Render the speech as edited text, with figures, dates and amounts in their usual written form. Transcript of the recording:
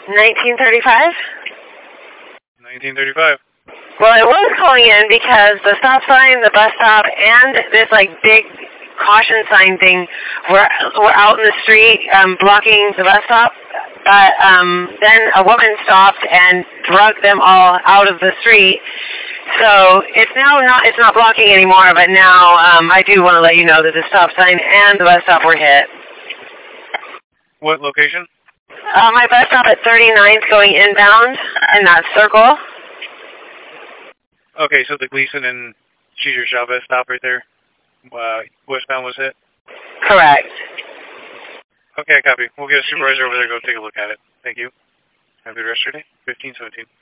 1935? 1935. Well, I was calling in because the stop sign, the bus stop, and this big caution sign thing were out in the street blocking the bus stop. But then a woman stopped and dragged them all out of the street. So it's not blocking anymore. But now I do want to let you know that the stop sign and the bus stop were hit. What location? My bus stop at 39th going inbound in that circle. Okay, so the Gleason and Cesar Chavez stop right there. Westbound was hit? Correct. Okay, copy. We'll get a supervisor over there to go take a look at it. Thank you. Have a good rest of your day. 1517.